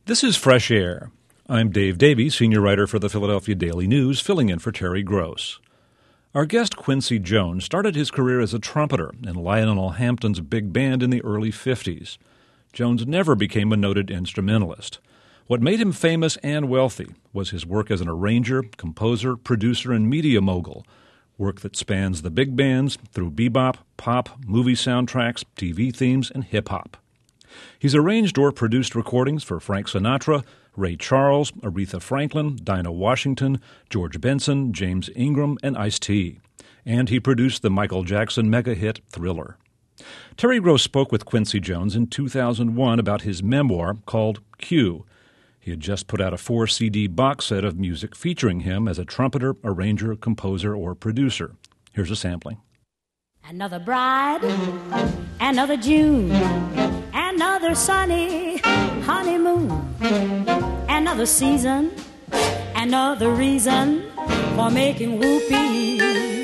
This is Fresh Air. I'm Dave Davey, senior writer for the Philadelphia Daily News, filling in for Terry Gross. Our guest Quincy Jones started his career as a trumpeter in Lionel Hampton's big band in the early 50s. Jones never became a noted instrumentalist. What made him famous and wealthy was his work as an arranger, composer, producer, and media mogul, work that spans the big bands through bebop, pop, movie soundtracks, TV themes, and hip-hop. He's arranged or produced recordings for Frank Sinatra, Ray Charles, Aretha Franklin, Dinah Washington, George Benson, James Ingram, and Ice-T. And he produced the Michael Jackson mega-hit Thriller. Terry Gross spoke with Quincy Jones in 2001 about his memoir called Q. He had just put out a 4-CD box set of music featuring him as a trumpeter, arranger, composer, or producer. Here's a sampling. Another bride, another June, another sunny honeymoon, another season, another reason for making whoopee.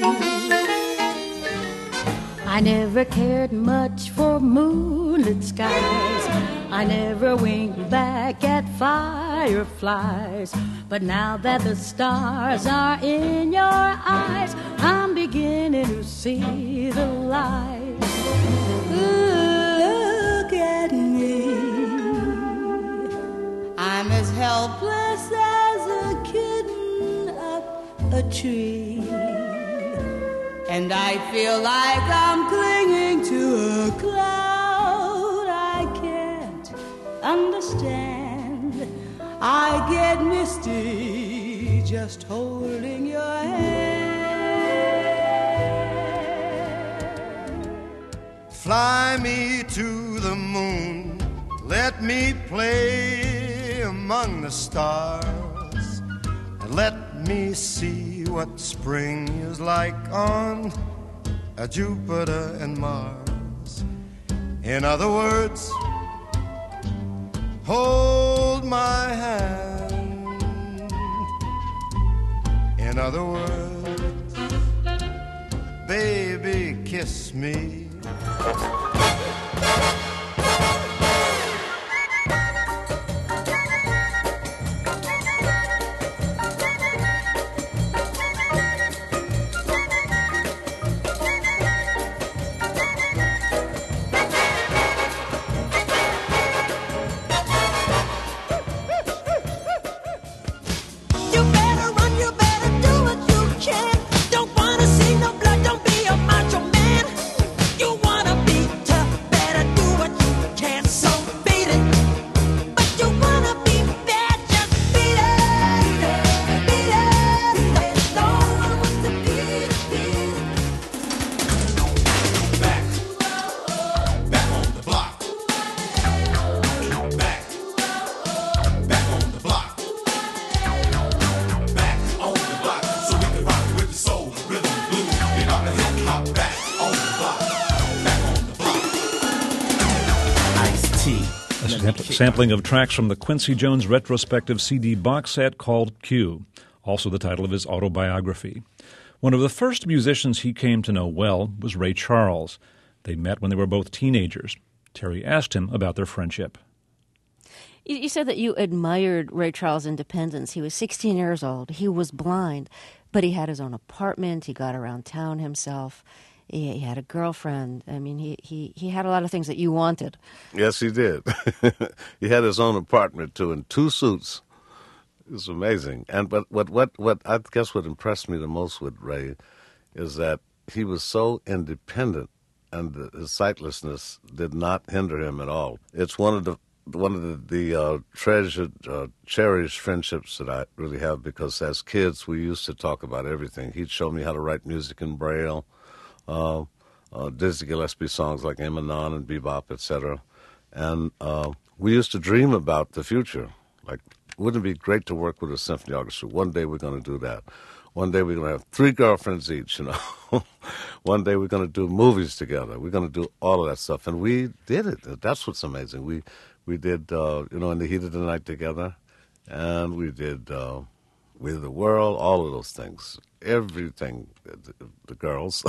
I never cared much for moonlit skies. I never winked back at fireflies. But now that the stars are in your eyes, I'm beginning to see the light. Look at me. I'm as helpless as a kitten up a tree. And I feel like I'm clinging to a cloud I can't understand. I get misty just holding your hand. Fly me to the moon, let me play among the stars, and let me see what spring is like on Jupiter and Mars. In other words, hold my hand. In other words, baby, kiss me. Sampling of tracks from the Quincy Jones retrospective CD box set called Q, also the title of his autobiography. One of the first musicians he came to know well was Ray Charles. They met when they were both teenagers. Terry asked him about their friendship. You said that you admired Ray Charles' independence. He was 16 years old. He was blind, but he had his own apartment. He got around town himself. He had a girlfriend. I mean, he had a lot of things that you wanted. Yes, he did. He had his own apartment, too, and 2 suits. It was amazing. And but what I guess what impressed me the most with Ray is that he was so independent, and his sightlessness did not hinder him at all. It's one of the treasured, cherished friendships that I really have, because as kids we used to talk about everything. He'd show me how to write music in Braille. Dizzy Gillespie songs like Emanon and Bebop, etc. And we used to dream about the future. Like, wouldn't it be great to work with a symphony orchestra? One day we're going to do that. One day we're going to have 3 girlfriends each, you know. One day we're going to do movies together. We're going to do all of that stuff. And we did it. That's what's amazing. We did, In the Heat of the Night together. And we did We the World, all of those things. Everything, the girls.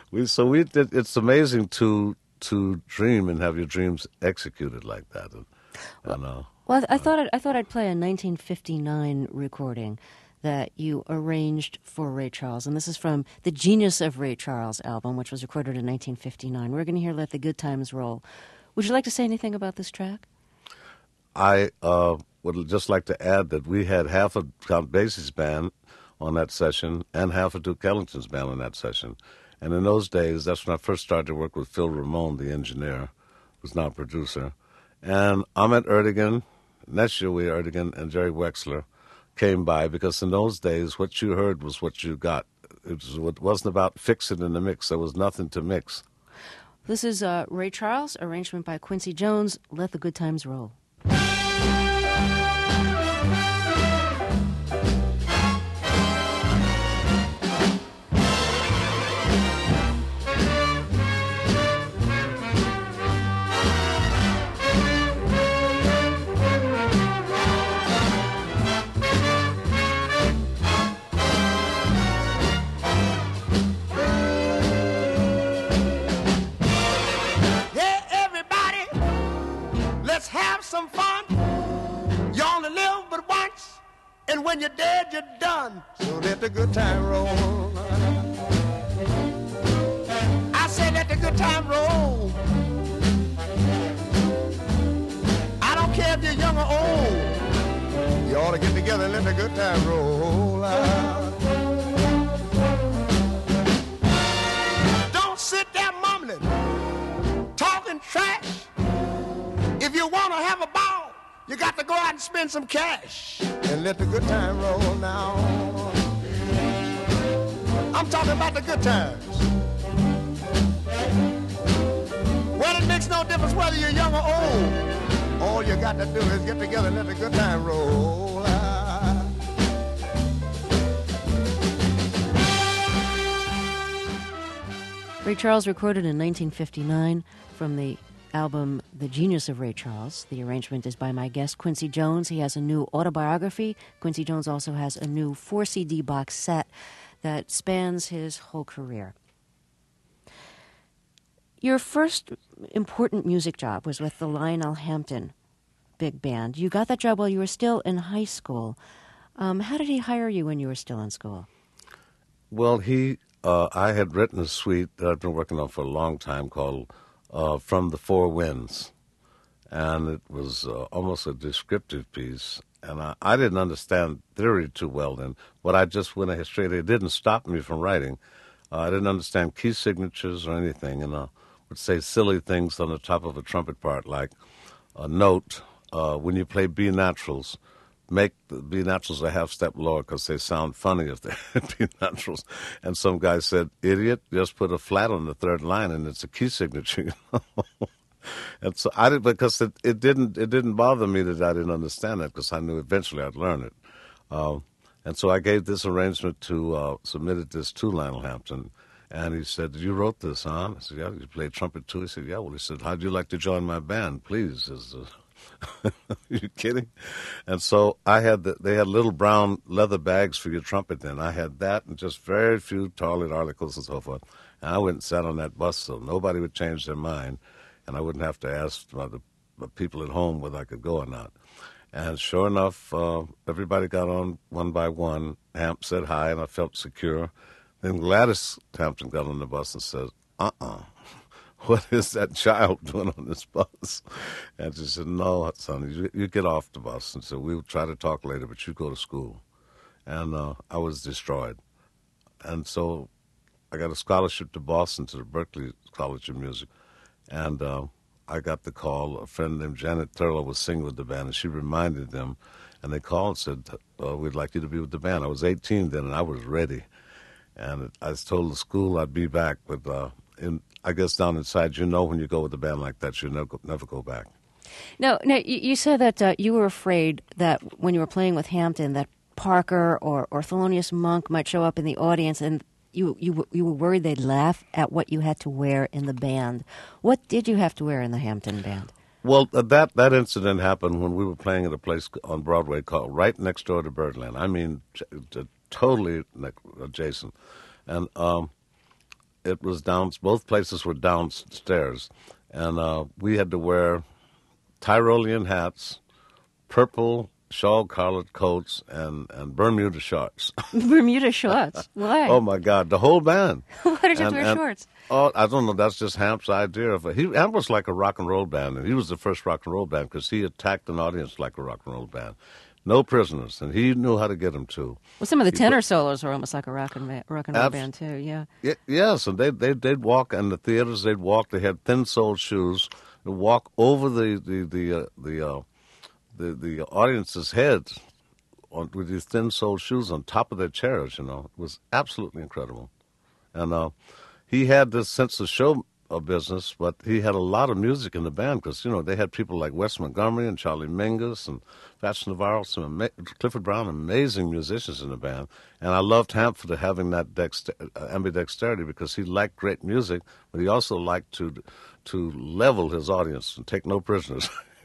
It's amazing to dream and have your dreams executed like that. And And, Well, I thought I'd play a 1959 recording that you arranged for Ray Charles, and this is from the Genius of Ray Charles album, which was recorded in 1959. We're going to hear "Let the Good Times Roll." Would you like to say anything about this track? I would just like to add that we had half of Count Basie's band on that session and half of Duke Ellington's band on that session. And in those days, that's when I first started to work with Phil Ramone, the engineer, who's now a producer. And Ahmet Ertegun, Neşeli Ertegun, and Jerry Wexler came by because in those days, what you heard was what you got. It wasn't about fix it in the mix. There was nothing to mix. This is Ray Charles, arrangement by Quincy Jones, "Let the Good Times Roll." Some fun. You only live but once, and when you're dead, you're done. So let the good time roll. I say let the good time roll. I don't care if you're young or old. You ought to get together and let the good time roll. Don't sit there mumbling, talking trash. If you want to have a ball, you got to go out and spend some cash and let the good time roll now. I'm talking about the good times. Well, it makes no difference whether you're young or old. All you got to do is get together and let the good time roll. Ray Charles recorded in 1959 from the album The Genius of Ray Charles. The arrangement is by my guest Quincy Jones. He has a new autobiography. Quincy Jones also has a new 4-CD box set that spans his whole career. Your first important music job was with the Lionel Hampton Big Band. You got that job while you were still in high school. How did he hire you when you were still in school? Well, I had written a suite that I've been working on for a long time called From the Four Winds, and it was almost a descriptive piece, and I didn't understand theory too well then, but I just went ahead straight. It didn't stop me from writing. I didn't understand key signatures or anything, and I would say silly things on the top of a trumpet part, like a note. When you play B naturals, make the B naturals a half step lower because they sound funny if they're B naturals. And some guy said, "Idiot, just put a flat on the third line and it's a key signature." You know? And so I did, because it didn't bother me that I didn't understand that, because I knew eventually I'd learn it. And so I gave this arrangement submitted this to Lionel Hampton. And he said, "You wrote this, huh?" I said, "Yeah." "You played trumpet too?" He said, "Yeah." "Well," he said, "how'd you like to join my band, please?" Are you kidding? And so they had little brown leather bags for your trumpet then. I had that and just very few toilet articles and so forth. And I went and sat on that bus so nobody would change their mind, and I wouldn't have to ask the people at home whether I could go or not. And sure enough, everybody got on one by one. Hamp said hi, and I felt secure. Then Gladys Hampton got on the bus and said, "What is that child doing on this bus?" And she said, "No, son, you get off the bus." And so we'll try to talk later, but you go to school. And I was destroyed. And so I got a scholarship to Boston, to the Berklee College of Music. And I got the call. A friend named Janet Thurlow was singing with the band, and she reminded them. And they called and said, "We'd like you to be with the band." I was 18 then, and I was ready. And I told the school I'd be back, but I guess down inside, when you go with a band like that, you never go back. Now, you said that you were afraid that when you were playing with Hampton, that Parker or Thelonious Monk might show up in the audience, and you were worried they'd laugh at what you had to wear in the band. What did you have to wear in the Hampton band? Well, that incident happened when we were playing at a place on Broadway called right next door to Birdland. I mean, totally adjacent. And it was both places were downstairs. And we had to wear Tyrolean hats, purple shawl-collared coats, and Bermuda shorts. Bermuda shorts. Why? Oh, my God, the whole band. Why did you have to wear shorts? Oh, I don't know. That's just Hamp's idea of it. Hamp was like a rock and roll band, and he was the first rock and roll band because he attacked an audience like a rock and roll band. No prisoners, and he knew how to get them too. Well, some of the tenor solos were almost like a rock and roll band too. Yeah. Yes, and they'd walk, and the theaters they'd walk. They had thin-soled shoes. They'd walk over the audience's heads with these thin-soled shoes on top of their chairs. You know, it was absolutely incredible, and he had this sense of show business, but he had a lot of music in the band because, you know, they had people like Wes Montgomery and Charlie Mingus and Fats Navarro, Clifford Brown, amazing musicians in the band. And I loved Hamp for having that ambidexterity because he liked great music, but he also liked to level his audience and take no prisoners.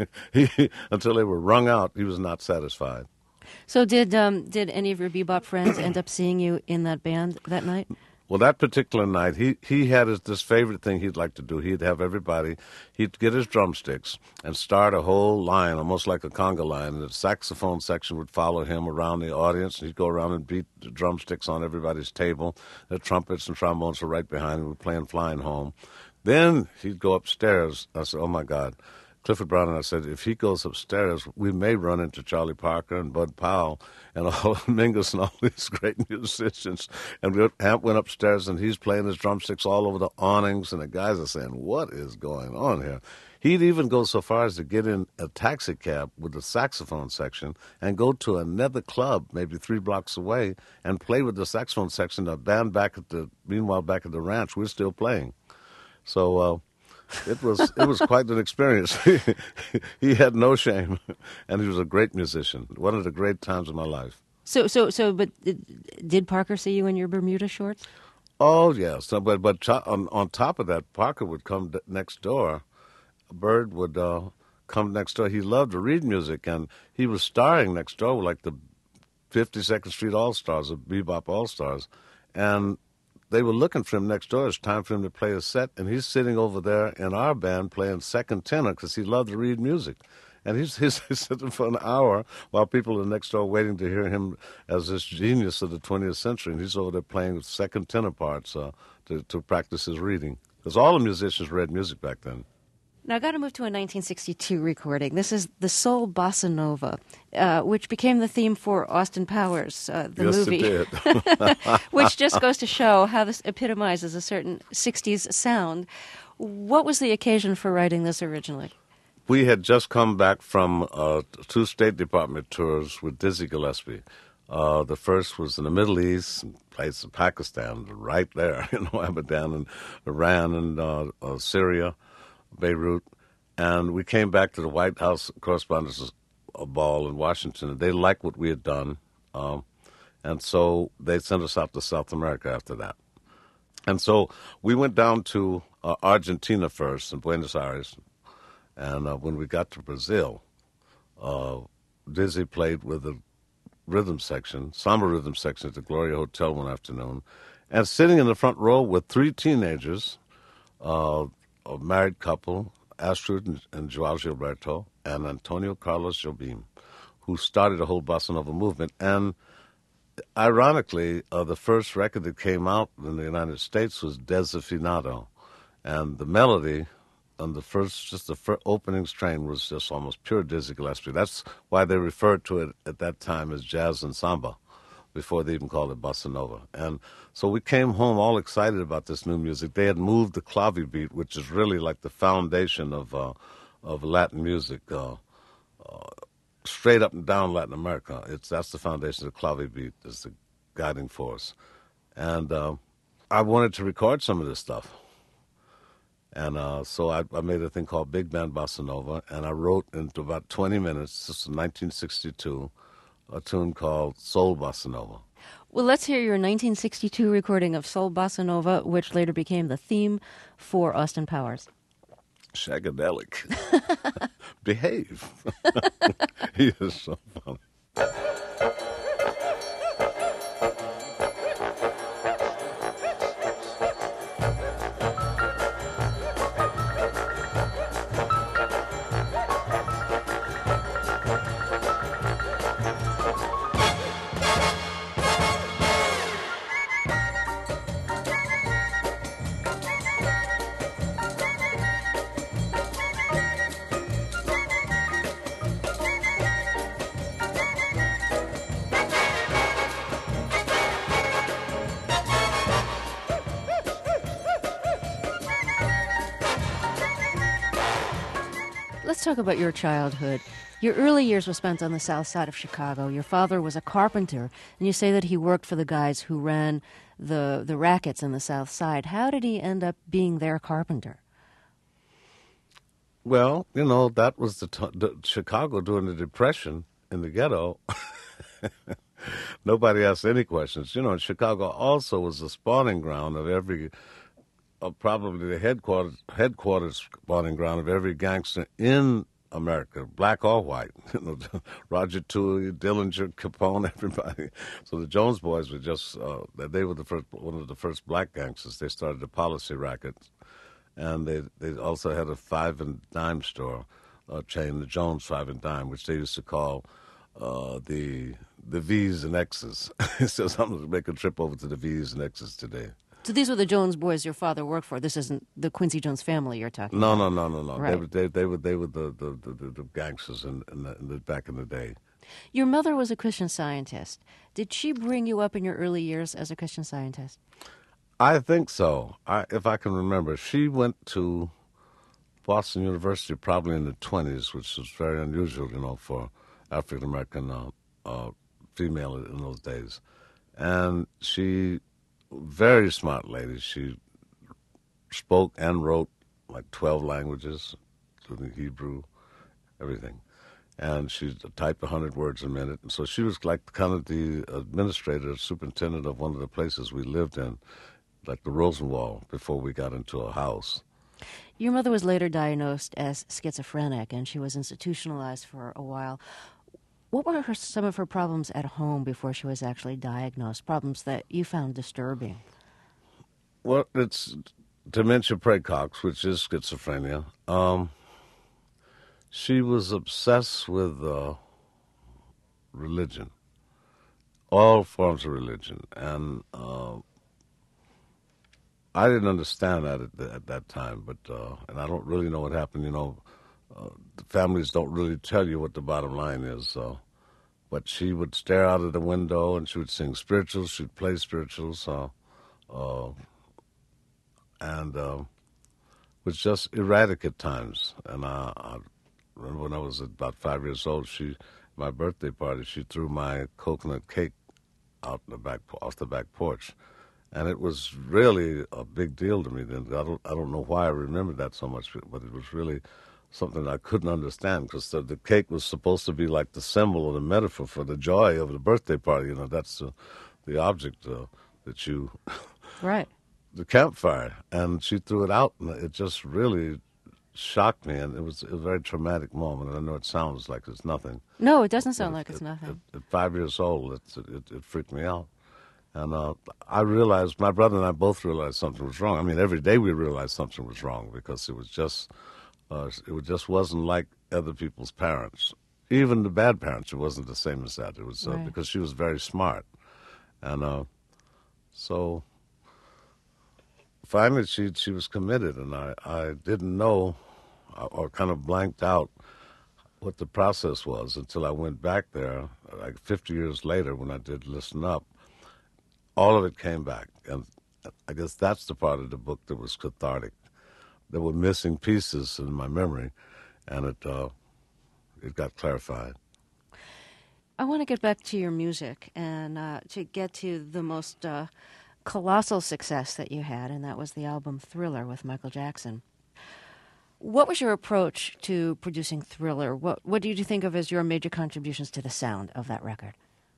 Until they were wrung out, he was not satisfied. So did any of your bebop friends end up seeing you in that band that night? Well, that particular night, he had this favorite thing he'd like to do. He'd have everybody, he'd get his drumsticks and start a whole line, almost like a conga line, and the saxophone section would follow him around the audience, and he'd go around and beat the drumsticks on everybody's table. The trumpets and trombones were right behind him, playing Flying Home. Then he'd go upstairs. I said, oh, my God. Clifford Brown and I said, if he goes upstairs, we may run into Charlie Parker and Bud Powell and all Mingus and all these great musicians. And Hamp went upstairs, and he's playing his drumsticks all over the awnings, and the guys are saying, what is going on here? He'd even go so far as to get in a taxi cab with the saxophone section and go to another club maybe 3 blocks away and play with the saxophone section. The band meanwhile back at the ranch, we're still playing. So it was quite an experience. He had no shame, and he was a great musician. One of the great times of my life. But did Parker see you in your Bermuda shorts? Oh yes, but on top of that, Parker would come next door. Bird would come next door. He loved to read music, and he was starring next door with like the 52nd Street All Stars, the Bebop All Stars, and they were looking for him next door. It's time for him to play a set, and he's sitting over there in our band playing second tenor because he loved to read music. And he's sitting for an hour while people are next door waiting to hear him as this genius of the 20th century, and he's over there playing second tenor parts to practice his reading. Because all the musicians read music back then. Now, I got to move to a 1962 recording. This is the Soul Bossa Nova, which became the theme for Austin Powers, the movie. Yes, it did. Which just goes to show how this epitomizes a certain 60s sound. What was the occasion for writing this originally? We had just come back from 2 State Department tours with Dizzy Gillespie. The first was in the Middle East, place in Pakistan, right there, Abadan and Iran and Syria. Beirut, and we came back to the White House Correspondents' Ball in Washington, and they liked what we had done, and so they sent us out to South America after that. And so we went down to Argentina first, in Buenos Aires, and when we got to Brazil, Dizzy played with the rhythm section, samba rhythm section at the Gloria Hotel one afternoon, and sitting in the front row with 3 teenagers, a married couple, Astrid and Joao Gilberto, and Antonio Carlos Jobim, who started a whole bossa nova movement. And ironically, the first record that came out in the United States was Desafinado, and the melody on the first opening strain was just almost pure Dizzy Gillespie. That's why they referred to it at that time as jazz and samba, before they even called it bossa nova. And so we came home all excited about this new music. They had moved the clave beat, which is really like the foundation of Latin music, straight up and down Latin America. That's the foundation of the clave beat, is the guiding force. And I wanted to record some of this stuff. And so I made a thing called Big Band Bossa Nova, and I wrote into about 20 minutes, this was 1962, a tune called Soul Bossa Nova. Well, let's hear your 1962 recording of Soul Bossa Nova, which later became the theme for Austin Powers. Shagadelic. Behave. He is so funny. talk about your childhood. Your early years were spent on the south side of Chicago. Your father was a carpenter, and you say that he worked for the guys who ran the rackets in the south side. How did he end up being their carpenter? Well, that was the Chicago during the Depression in the ghetto. Nobody asked any questions. Chicago also was the spawning ground of every, probably the headquarters spawning ground of every gangster in America, black or white. Roger Toohey, Dillinger, Capone, everybody. So the Jones Boys were just, they were one of the first black gangsters. They started the Policy Racket, and they also had a 5 and dime store chain, the Jones 5 and dime, which they used to call the V's and X's. So I'm going to make a trip over to the V's and X's today. So these were the Jones boys your father worked for. This isn't the Quincy Jones family you're talking about. No. Right. They were the gangsters back in the day. Your mother was a Christian Scientist. Did she bring you up in your early years as a Christian Scientist? I think so. If I can remember, she went to Boston University probably in the 20s, which was very unusual, for African American female in those days. And she, very smart lady, she spoke and wrote like 12 languages, including Hebrew, everything. And she typed 100 words a minute. And so she was like kind of the administrator, superintendent of one of the places we lived in, like the Rosenwald, before we got into a house. Your mother was later diagnosed as schizophrenic, and she was institutionalized for a while. What were some of her problems at home before she was actually diagnosed, problems that you found disturbing? Well, it's dementia praecox, which is schizophrenia. She was obsessed with religion, all forms of religion, and I didn't understand that at that time, but and I don't really know what happened. The families don't really tell you what the bottom line is. But she would stare out of the window and she would sing spirituals. She'd play spirituals, and was just erratic at times. And I remember when I was about 5 years old, my birthday party, she threw my coconut cake out off the back porch. And it was really a big deal to me then. I don't know why I remember that so much, but it was really something I couldn't understand, because the cake was supposed to be like the symbol or the metaphor for the joy of the birthday party. That's the object that you... Right. The campfire. And she threw it out, and it just really shocked me, and it was a very traumatic moment. And I know it sounds like it's nothing. No, it doesn't sound like it's nothing. At 5 years old, it freaked me out. And I realized, my brother and I both realized something was wrong. I mean, every day we realized something was wrong, because it just wasn't like other people's parents. Even the bad parents, it wasn't the same as that. It was right. Because she was very smart. And so finally she was committed, and I didn't know, or kind of blanked out what the process was until I went back there, like 50 years later when I did Listen Up. All of it came back, and I guess that's the part of the book that was cathartic. There were missing pieces in my memory, and it got clarified. I want to get back to your music and to get to the most colossal success that you had, and that was the album Thriller with Michael Jackson. What was your approach to producing Thriller? What do you think of as your major contributions to the sound of that record?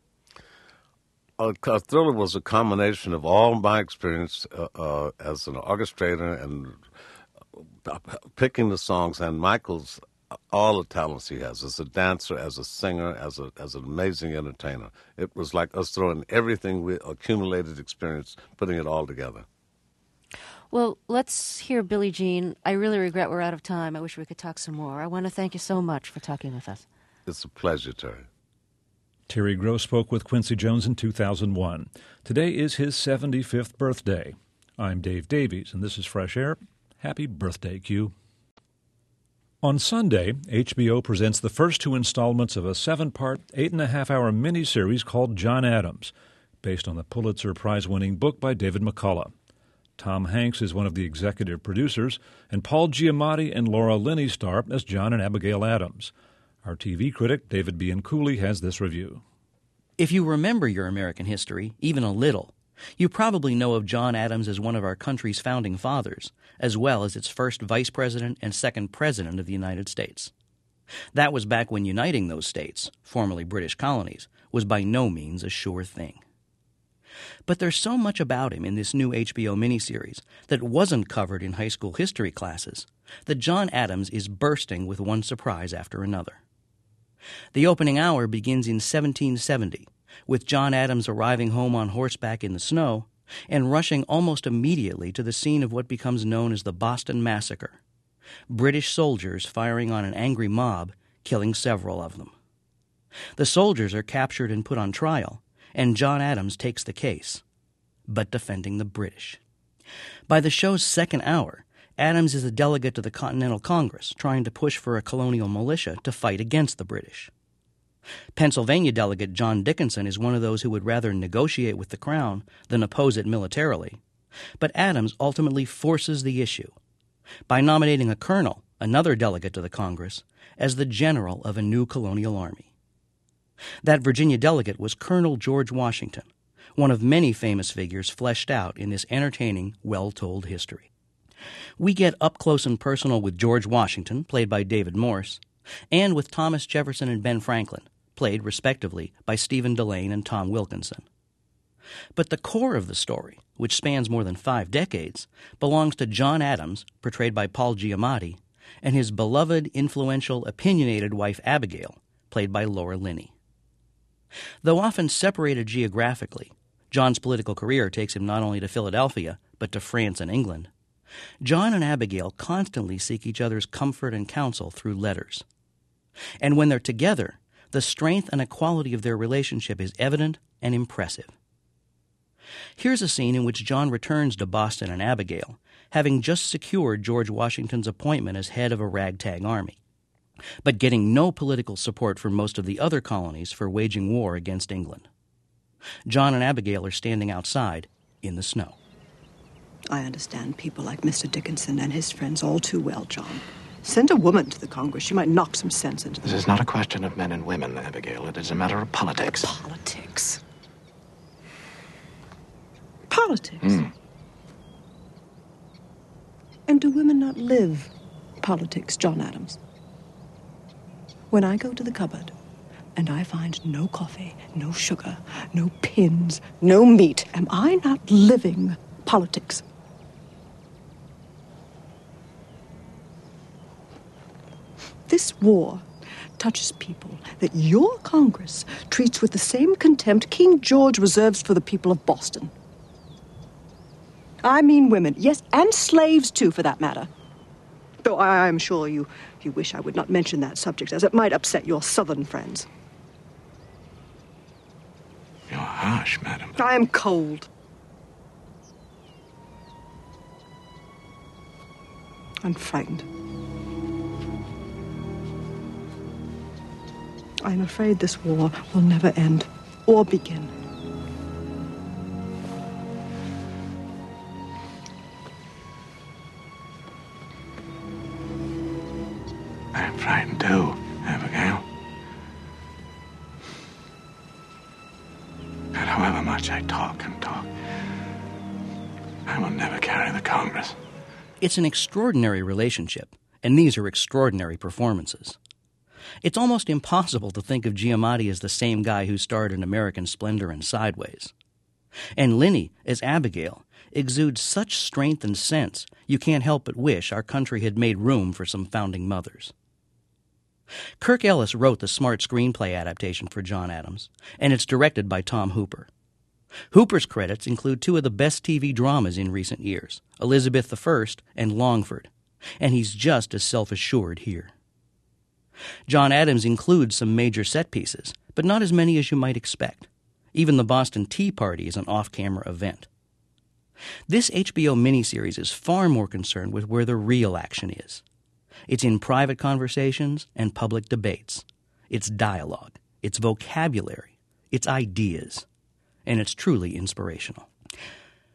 Thriller was a combination of all my experience as an orchestrator and picking the songs, and Michael's all the talents he has as a dancer, as a singer, as an amazing entertainer. It was like us throwing everything we accumulated experience, putting it all together. Well, let's hear Billie Jean. I really regret we're out of time. I wish we could talk some more. I want to thank you so much for talking with us. It's a pleasure, Terry. Terry Gross spoke with Quincy Jones in 2001. Today is his 75th birthday. I'm Dave Davies, and this is Fresh Air. Happy birthday, Q. On Sunday, HBO presents the first two installments of a 7-part, 8.5-hour miniseries called John Adams, based on the Pulitzer Prize-winning book by David McCullough. Tom Hanks is one of the executive producers, and Paul Giamatti and Laura Linney star as John and Abigail Adams. Our TV critic, David Bianculli, has this review. If you remember your American history, even a little, you probably know of John Adams as one of our country's founding fathers, as well as its first vice president and second president of the United States. That was back when uniting those states, formerly British colonies, was by no means a sure thing. But there's so much about him in this new HBO miniseries that wasn't covered in high school history classes that John Adams is bursting with one surprise after another. The opening hour begins in 1770, with John Adams arriving home on horseback in the snow and rushing almost immediately to the scene of what becomes known as the Boston Massacre, British soldiers firing on an angry mob, killing several of them. The soldiers are captured and put on trial, and John Adams takes the case, but defending the British. By the show's second hour, Adams is a delegate to the Continental Congress trying to push for a colonial militia to fight against the British. Pennsylvania delegate John Dickinson is one of those who would rather negotiate with the Crown than oppose it militarily, but Adams ultimately forces the issue by nominating a colonel, another delegate to the Congress, as the general of a new colonial army. That Virginia delegate was Colonel George Washington, one of many famous figures fleshed out in this entertaining, well-told history. We get up close and personal with George Washington, played by David Morse, and with Thomas Jefferson and Ben Franklin, played respectively by Stephen Delane and Tom Wilkinson. But the core of the story, which spans more than 5 decades, belongs to John Adams, portrayed by Paul Giamatti, and his beloved, influential, opinionated wife Abigail, played by Laura Linney. Though often separated geographically, John's political career takes him not only to Philadelphia, but to France and England. John and Abigail constantly seek each other's comfort and counsel through letters. And when they're together, the strength and equality of their relationship is evident and impressive. Here's a scene in which John returns to Boston and Abigail, having just secured George Washington's appointment as head of a ragtag army, but getting no political support from most of the other colonies for waging war against England. John and Abigail are standing outside in the snow. I understand people like Mr. Dickinson and his friends all too well, John. Send a woman to the Congress. She might knock some sense into them. This is not a question of men and women, Abigail. It is a matter of politics. Politics? Politics? And do women not live politics, John Adams? When I go to the cupboard and I find no coffee, no sugar, no pins, no meat, am I not living politics? This war touches people that your Congress treats with the same contempt King George reserves for the people of Boston. I mean women, yes, and slaves too, for that matter. Though I'm sure you wish I would not mention that subject, as it might upset your Southern friends. You're harsh, madam. I am cold. I'm frightened. I'm afraid this war will never end or begin. I'm frightened too, Abigail. And however much I talk and talk, I will never carry the Congress. It's an extraordinary relationship, and these are extraordinary performances. It's almost impossible to think of Giamatti as the same guy who starred in American Splendor and Sideways. And Linney, as Abigail, exudes such strength and sense you can't help but wish our country had made room for some founding mothers. Kirk Ellis wrote the smart screenplay adaptation for John Adams, and it's directed by Tom Hooper. Hooper's credits include 2 of the best TV dramas in recent years, Elizabeth I and Longford, and he's just as self-assured here. John Adams includes some major set pieces, but not as many as you might expect. Even the Boston Tea Party is an off-camera event. This HBO miniseries is far more concerned with where the real action is. It's in private conversations and public debates. It's dialogue. It's vocabulary. It's ideas. And it's truly inspirational.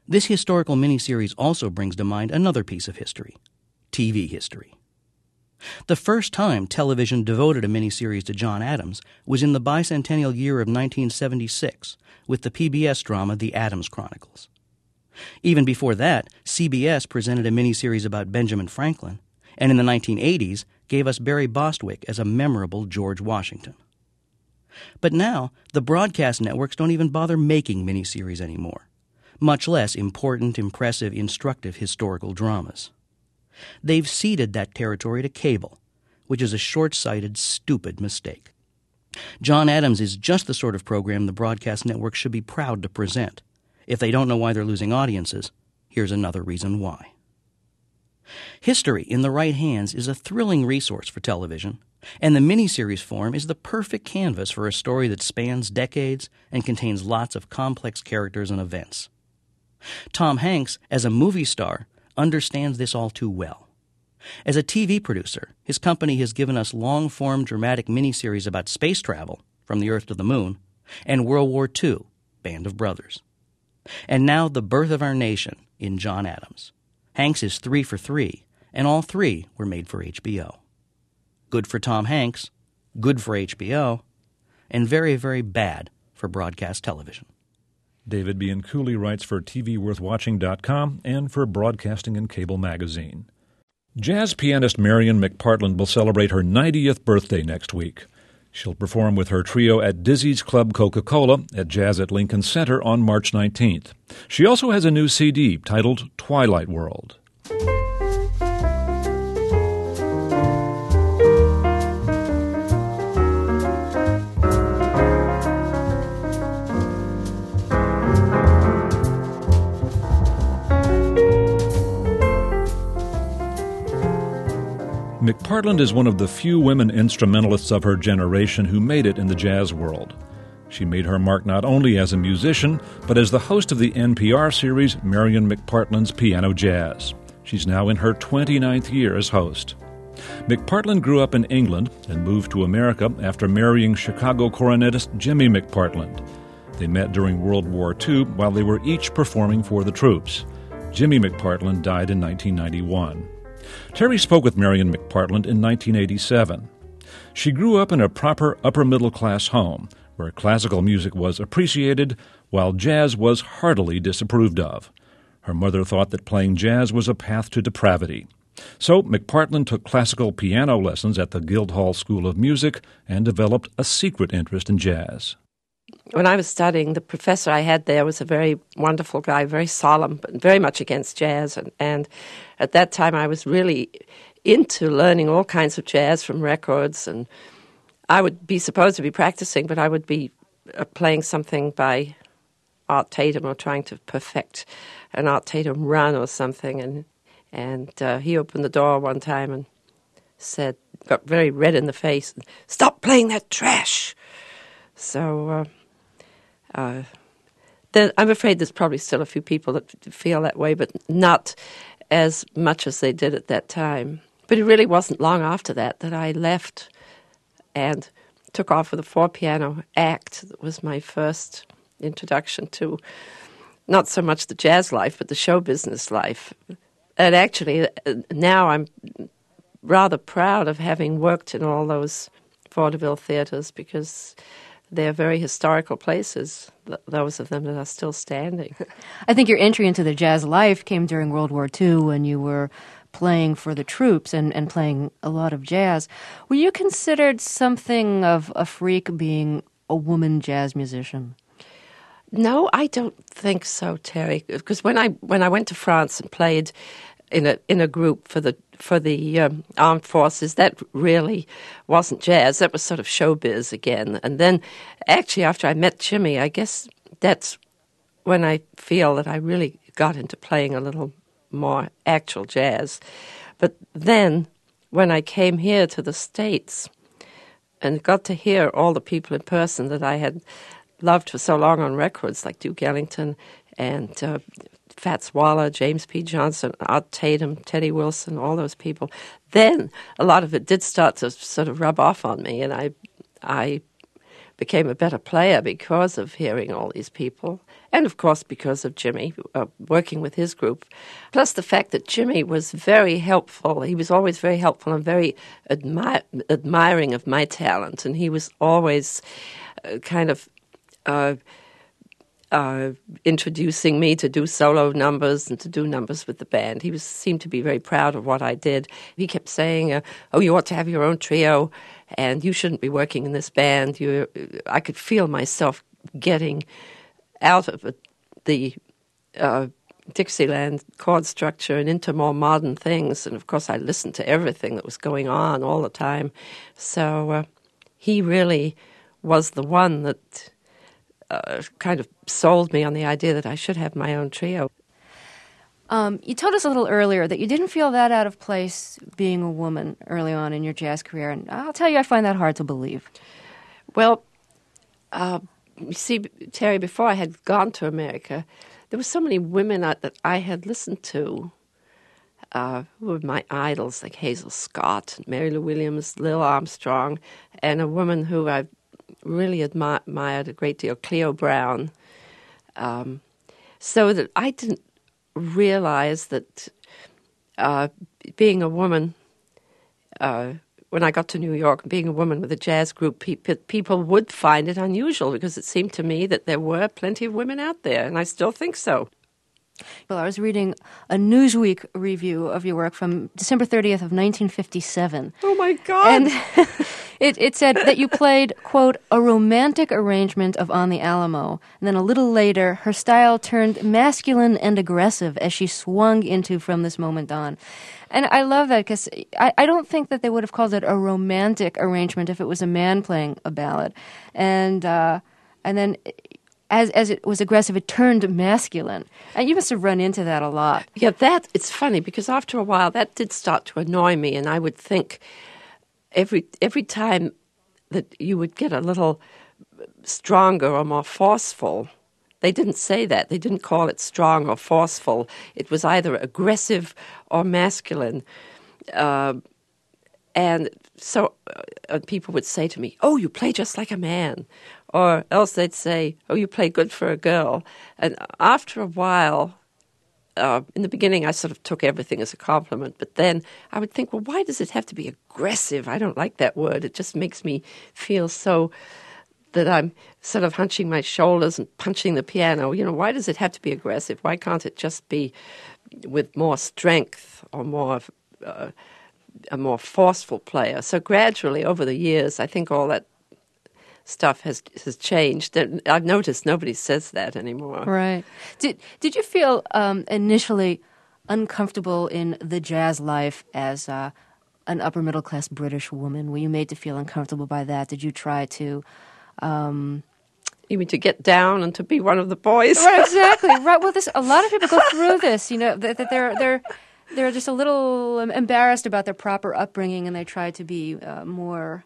This historical miniseries also brings to mind another piece of history, TV history. The first time television devoted a miniseries to John Adams was in the bicentennial year of 1976 with the PBS drama The Adams Chronicles. Even before that, CBS presented a miniseries about Benjamin Franklin, and in the 1980s gave us Barry Bostwick as a memorable George Washington. But now, the broadcast networks don't even bother making miniseries anymore, much less important, impressive, instructive historical dramas. They've ceded that territory to cable, which is a short-sighted, stupid mistake. John Adams is just the sort of program the broadcast network should be proud to present. If they don't know why they're losing audiences, here's another reason why. History in the right hands is a thrilling resource for television, and the miniseries form is the perfect canvas for a story that spans decades and contains lots of complex characters and events. Tom Hanks, as a movie star, understands this all too well. As a TV producer, his company has given us long-form dramatic miniseries about space travel, From the Earth to the Moon, and World War II, Band of Brothers. And now The Birth of Our Nation in John Adams. Hanks is 3 for 3, and all 3 were made for HBO. Good for Tom Hanks, good for HBO, and very, very bad for broadcast television. David Bianculli writes for TVWorthWatching.com and for Broadcasting and Cable Magazine. Jazz pianist Marion McPartland will celebrate her 90th birthday next week. She'll perform with her trio at Dizzy's Club Coca-Cola at Jazz at Lincoln Center on March 19th. She also has a new CD titled Twilight World. McPartland is one of the few women instrumentalists of her generation who made it in the jazz world. She made her mark not only as a musician, but as the host of the NPR series Marion McPartland's Piano Jazz. She's now in her 29th year as host. McPartland grew up in England and moved to America after marrying Chicago cornetist Jimmy McPartland. They met during World War II while they were each performing for the troops. Jimmy McPartland died in 1991. Terry spoke with Marion McPartland in 1987. She grew up in a proper upper-middle-class home where classical music was appreciated while jazz was heartily disapproved of. Her mother thought that playing jazz was a path to depravity. So McPartland took classical piano lessons at the Guildhall School of Music and developed a secret interest in jazz. When I was studying, the professor I had there was a very wonderful guy, very solemn, but very much against jazz. And at that time, I was really into learning all kinds of jazz from records. And I would be supposed to be practicing, but I would be playing something by Art Tatum or trying to perfect an Art Tatum run or something. And he opened the door one time and said, got very red in the face, "Stop playing that trash." So then I'm afraid there's probably still a few people that feel that way, but not as much as they did at that time. But it really wasn't long after that I left and took off with a 4-piano act. That was my first introduction to not so much the jazz life, but the show business life. And actually, now I'm rather proud of having worked in all those vaudeville theaters because they're very historical places, those of them that are still standing. I think your entry into the jazz life came during World War II when you were playing for the troops and playing a lot of jazz. Were you considered something of a freak being a woman jazz musician? No, I don't think so, Terry. Because when I went to France and played in a group for the armed forces, that really wasn't jazz. That was sort of showbiz again. And then, actually, after I met Jimmy, I guess that's when I feel that I really got into playing a little more actual jazz. But then, when I came here to the States and got to hear all the people in person that I had loved for so long on records, like Duke Ellington and Fats Waller, James P. Johnson, Art Tatum, Teddy Wilson, all those people, then a lot of it did start to sort of rub off on me, and I became a better player because of hearing all these people, and of course because of Jimmy, working with his group. Plus the fact that Jimmy was very helpful. He was always very helpful and very admiring of my talent, and he was always introducing me to do solo numbers and to do numbers with the band. He seemed to be very proud of what I did. He kept saying, "Oh, you ought to have your own trio, and you shouldn't be working in this band." I could feel myself getting out of the Dixieland chord structure and into more modern things. And of course, I listened to everything that was going on all the time. So he really was the one that kind of sold me on the idea that I should have my own trio. You told us a little earlier that you didn't feel that out of place being a woman early on in your jazz career, and I'll tell you, I find that hard to believe. Well, you see, Terry, before I had gone to America, there were so many women that I had listened to who were my idols, like Hazel Scott, Mary Lou Williams, Lil Armstrong, and a woman who I really admired a great deal, Cleo Brown, so that I didn't realize that being a woman, when I got to New York, being a woman with a jazz group, people would find it unusual, because it seemed to me that there were plenty of women out there, and I still think so. Well, I was reading a Newsweek review of your work from December 30th of 1957. Oh, my God! And it said that you played, quote, a romantic arrangement of On the Alamo. And then a little later, her style turned masculine and aggressive as she swung into From This Moment On. And I love that, because I don't think that they would have called it a romantic arrangement if it was a man playing a ballad. And then as it was aggressive, it turned masculine. And you must have run into that a lot. Yeah, it's funny, because after a while that did start to annoy me, and I would think every time that you would get a little stronger or more forceful. They didn't say that. They didn't call it strong or forceful. It was either aggressive or masculine. And so people would say to me, "Oh, you play just like a man." Or else they'd say, "Oh, you play good for a girl." And after a while, in the beginning, I sort of took everything as a compliment. But then I would think, well, why does it have to be aggressive? I don't like that word. It just makes me feel so that I'm sort of hunching my shoulders and punching the piano. You know, why does it have to be aggressive? Why can't it just be with more strength or more a more forceful player? So gradually, over the years, I think all that stuff has changed. I've noticed nobody says that anymore. Right. Did you feel initially uncomfortable in the jazz life as an upper middle class British woman? Were you made to feel uncomfortable by that? Did you try to? You mean to get down and to be one of the boys? Right. Exactly. Right. Well, a lot of people go through this. You know that they're just a little embarrassed about their proper upbringing, and they try to be more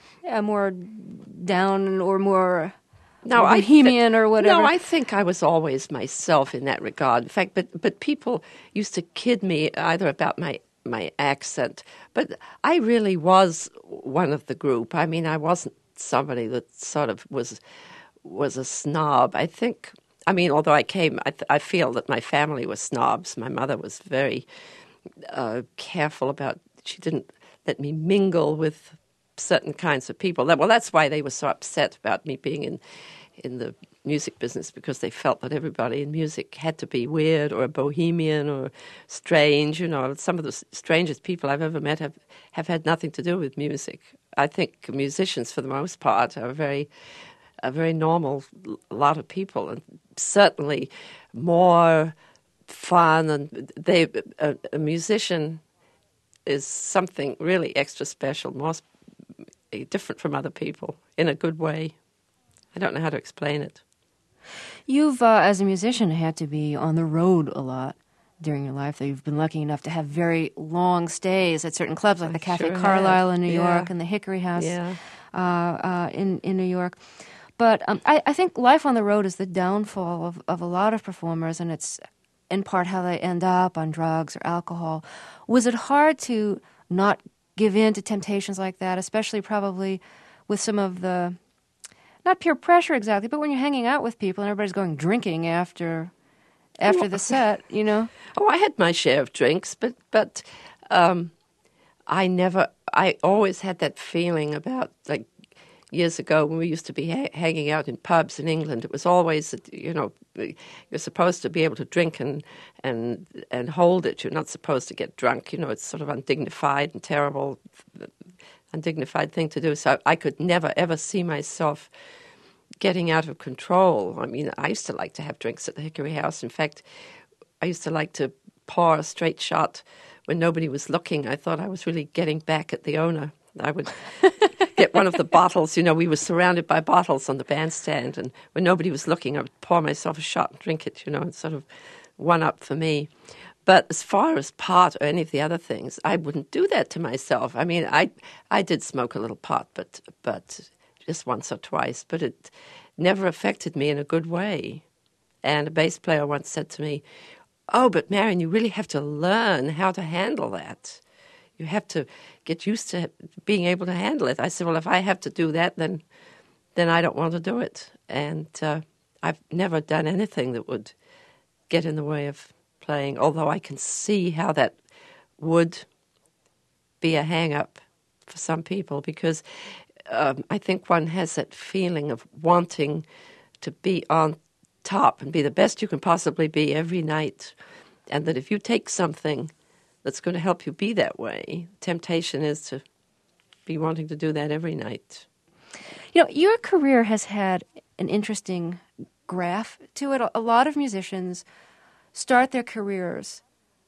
down or more bohemian or whatever. No, I think I was always myself in that regard. In fact, but people used to kid me either about my accent, but I really was one of the group. I mean, I wasn't somebody that sort of was a snob. I think. I mean, although I feel that my family was snobs. My mother was very careful about. She didn't let me mingle with certain kinds of people. Well, that's why they were so upset about me being in the music business, because they felt that everybody in music had to be weird or a bohemian or strange. You know, some of the strangest people I've ever met have had nothing to do with music. I think musicians, for the most part, are a very normal lot of people, and certainly more fun. And a musician is something really extra special, more different from other people in a good way. I don't know how to explain it. You've, as a musician, had to be on the road a lot during your life. You've been lucky enough to have very long stays at certain clubs, like the Cafe Carlyle in New York and the Hickory House in New York. But I think life on the road is the downfall of a lot of performers, and it's in part how they end up on drugs or alcohol. Was it hard to not give in to temptations like that, especially probably with some of the, not peer pressure exactly, but when you're hanging out with people and everybody's going drinking after the set, you know? Oh, I had my share of drinks, but I always had that feeling about, like, years ago when we used to be hanging out in pubs in England. It was always, you know, you're supposed to be able to drink and hold it. You're not supposed to get drunk. You know, it's sort of undignified and terrible, undignified thing to do. So I could never, ever see myself getting out of control. I mean, I used to like to have drinks at the Hickory House. In fact, I used to like to pour a straight shot when nobody was looking. I thought I was really getting back at the owner. I would get one of the bottles. You know, we were surrounded by bottles on the bandstand, and when nobody was looking, I would pour myself a shot and drink it, you know, and sort of one up for me. But as far as pot or any of the other things, I wouldn't do that to myself. I mean, I did smoke a little pot, but just once or twice, but it never affected me in a good way. And a bass player once said to me, "Oh, but Marion, you really have to learn how to handle that. You have to get used to being able to handle it." I said, "Well, if I have to do that, then I don't want to do it." And I've never done anything that would get in the way of playing, although I can see how that would be a hang-up for some people, because I think one has that feeling of wanting to be on top and be the best you can possibly be every night, and that if you take something that's going to help you be that way, temptation is to be wanting to do that every night. You know, your career has had an interesting graph to it. A lot of musicians start their careers,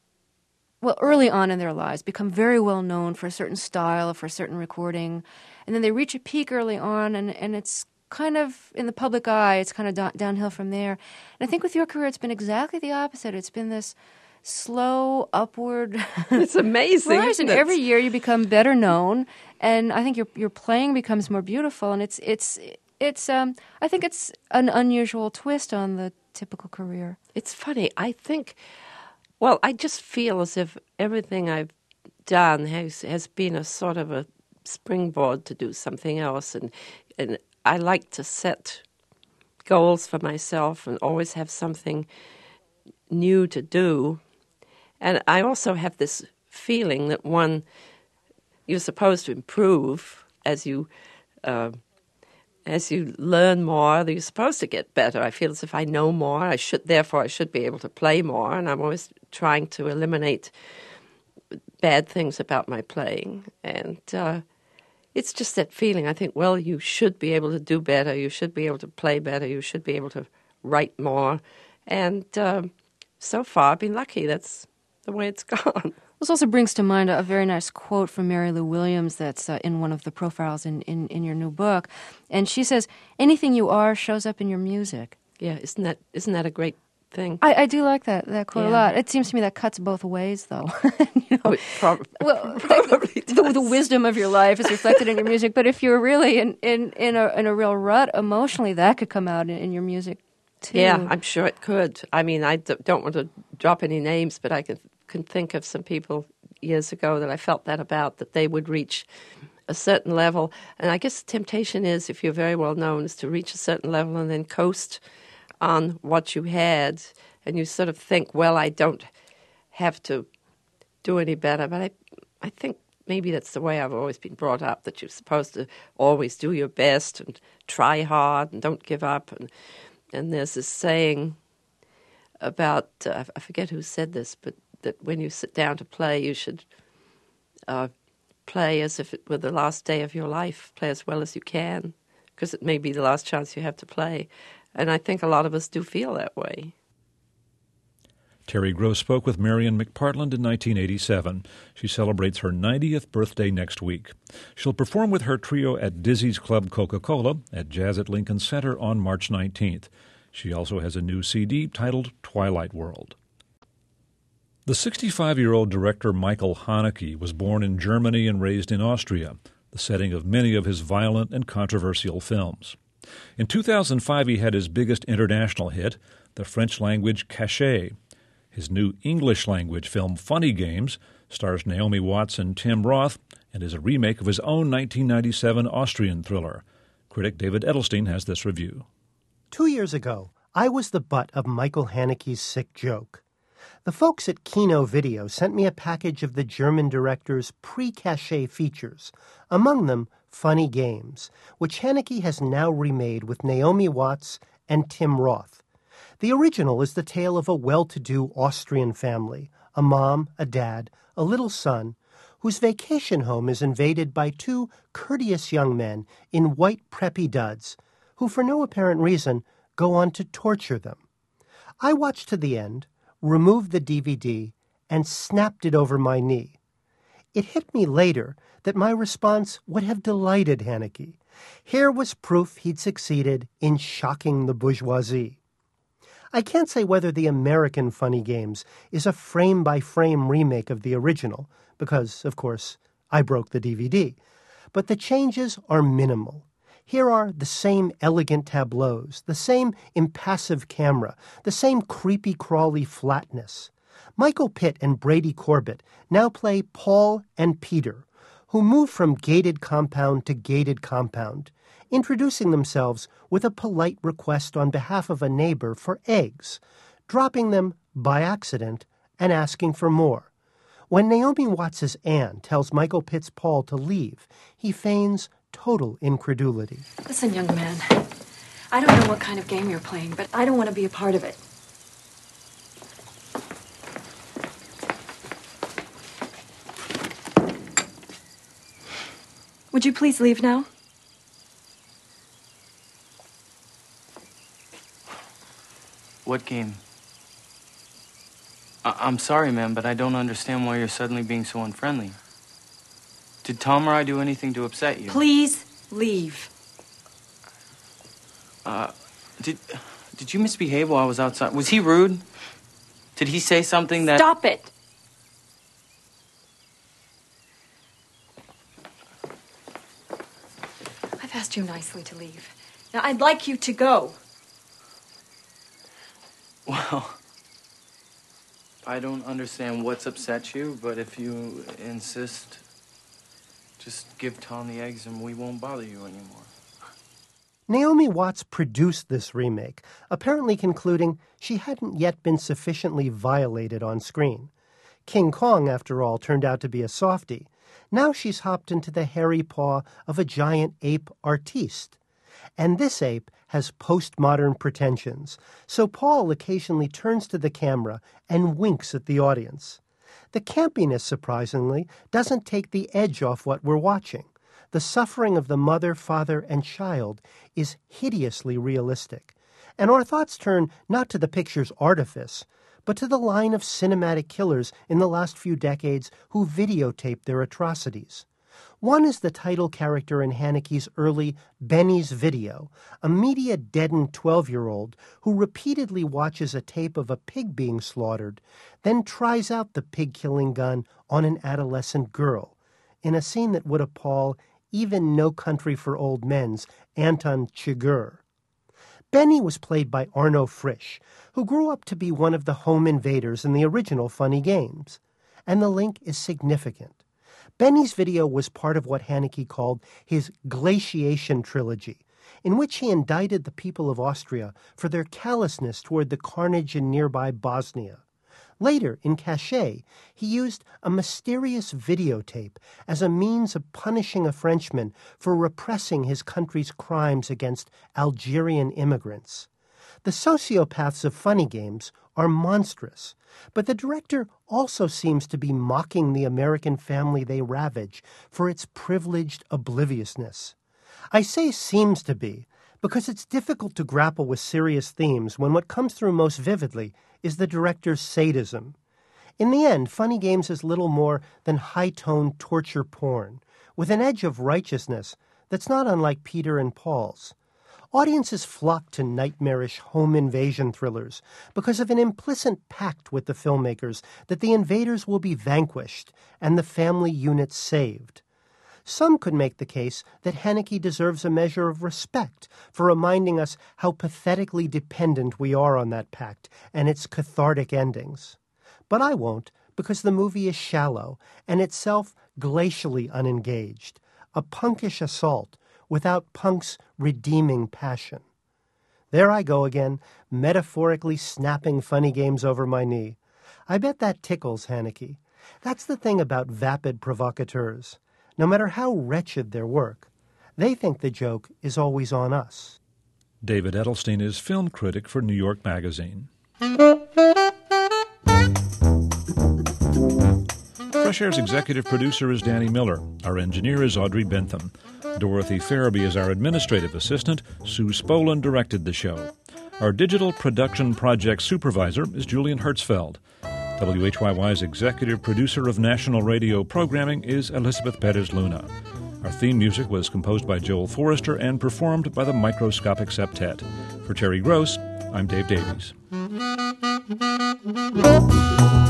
well, early on in their lives, become very well known for a certain style or for a certain recording, and then they reach a peak early on, and it's kind of in the public eye, it's kind of downhill from there. And I think with your career, it's been exactly the opposite. It's been this slow upward it's amazing rise, and every year you become better known, and I think your playing becomes more beautiful, and it's I think it's an unusual twist on the typical career. It's funny. I think, well, I just feel as if everything I've done has been a sort of a springboard to do something else, and I like to set goals for myself and always have something new to do. And I also have this feeling that you're supposed to improve as you learn more. You're supposed to get better. I feel as if I know more. Therefore I should be able to play more. And I'm always trying to eliminate bad things about my playing. And it's just that feeling. I think, well, you should be able to do better. You should be able to play better. You should be able to write more. And so far I've been lucky. That's the way it's gone. This also brings to mind a very nice quote from Mary Lou Williams that's in one of the profiles in your new book. And she says, "Anything you are shows up in your music." Yeah, isn't that a great thing? I do like that quote a lot. It seems to me that cuts both ways, though. You know? It probably the wisdom of your life is reflected in your music. But if you're really in a real rut emotionally, that could come out in your music too. Yeah, I'm sure it could. I mean, I don't want to drop any names, but I can think of some people years ago that I felt that about, that they would reach a certain level. And I guess the temptation is, if you're very well known, is to reach a certain level and then coast on what you had. And you sort of think, well, I don't have to do any better. But I think maybe that's the way I've always been brought up, that you're supposed to always do your best and try hard and don't give up. And there's this saying about, I forget who said this, but that when you sit down to play, you should play as if it were the last day of your life. Play as well as you can, because it may be the last chance you have to play. And I think a lot of us do feel that way. Terry Gross spoke with Marion McPartland in 1987. She celebrates her 90th birthday next week. She'll perform with her trio at Dizzy's Club Coca-Cola at Jazz at Lincoln Center on March 19th. She also has a new CD titled Twilight World. The 65-year-old director Michael Haneke was born in Germany and raised in Austria, the setting of many of his violent and controversial films. In 2005, he had his biggest international hit, the French-language Cachet. His new English-language film Funny Games stars Naomi Watts and Tim Roth and is a remake of his own 1997 Austrian thriller. Critic David Edelstein has this review. 2 years ago, I was the butt of Michael Haneke's sick joke. The folks at Kino Video sent me a package of the German director's pre-cachet features, among them Funny Games, which Haneke has now remade with Naomi Watts and Tim Roth. The original is the tale of a well-to-do Austrian family, a mom, a dad, a little son, whose vacation home is invaded by two courteous young men in white preppy duds, who for no apparent reason go on to torture them. I watched to the end, removed the DVD, and snapped it over my knee. It hit me later that my response would have delighted Haneke. Here was proof he'd succeeded in shocking the bourgeoisie. I can't say whether the American Funny Games is a frame-by-frame remake of the original, because, of course, I broke the DVD. But the changes are minimal. Here are the same elegant tableaus, the same impassive camera, the same creepy-crawly flatness. Michael Pitt and Brady Corbett now play Paul and Peter, who move from gated compound to gated compound, introducing themselves with a polite request on behalf of a neighbor for eggs, dropping them by accident and asking for more. When Naomi Watts' Anne tells Michael Pitt's Paul to leave, he feigns total incredulity. Listen, young man, I don't know what kind of game you're playing, but I don't want to be a part of it. Would you please leave now? What game? I'm sorry, ma'am, but I don't understand why you're suddenly being so unfriendly. Did Tom or I do anything to upset you? Please leave. Did you misbehave while I was outside? Was he rude? Did he say something that... Stop it! I've asked you nicely to leave. Now, I'd like you to go. Well, I don't understand what's upset you, but if you insist, just give Tom the eggs and we won't bother you anymore. Naomi Watts produced this remake, apparently concluding she hadn't yet been sufficiently violated on screen. King Kong, after all, turned out to be a softie. Now she's hopped into the hairy paw of a giant ape artiste. And this ape has postmodern pretensions, so Paul occasionally turns to the camera and winks at the audience. The campiness, surprisingly, doesn't take the edge off what we're watching. The suffering of the mother, father, and child is hideously realistic. And our thoughts turn not to the picture's artifice, but to the line of cinematic killers in the last few decades who videotaped their atrocities. One is the title character in Haneke's early Benny's Video, a media-deadened 12-year-old who repeatedly watches a tape of a pig being slaughtered, then tries out the pig-killing gun on an adolescent girl, in a scene that would appall even No Country for Old Men's Anton Chigurh. Benny was played by Arno Frisch, who grew up to be one of the home invaders in the original Funny Games. And the link is significant. Benny's Video was part of what Haneke called his glaciation trilogy, in which he indicted the people of Austria for their callousness toward the carnage in nearby Bosnia. Later, in Cachet, he used a mysterious videotape as a means of punishing a Frenchman for repressing his country's crimes against Algerian immigrants. The sociopaths of Funny Games are monstrous, but the director also seems to be mocking the American family they ravage for its privileged obliviousness. I say seems to be because it's difficult to grapple with serious themes when what comes through most vividly is the director's sadism. In the end, Funny Games is little more than high-toned torture porn, with an edge of righteousness that's not unlike Peter and Paul's. Audiences flock to nightmarish home invasion thrillers because of an implicit pact with the filmmakers that the invaders will be vanquished and the family unit saved. Some could make the case that Haneke deserves a measure of respect for reminding us how pathetically dependent we are on that pact and its cathartic endings. But I won't, because the movie is shallow and itself glacially unengaged, a punkish assault without punk's redeeming passion. There I go again, metaphorically snapping funny games over my knee. I bet that tickles Haneke. That's the thing about vapid provocateurs. No matter how wretched their work, they think the joke is always on us. David Edelstein is film critic for New York Magazine. Fresh Air's executive producer is Danny Miller. Our engineer is Audrey Bentham. Dorothy Farabee is our administrative assistant. Sue Spolin directed the show. Our digital production project supervisor is Julian Hertzfeld. WHYY's executive producer of national radio programming is Elizabeth Perez Luna. Our theme music was composed by Joel Forrester and performed by the Microscopic Septet. For Terry Gross, I'm Dave Davies.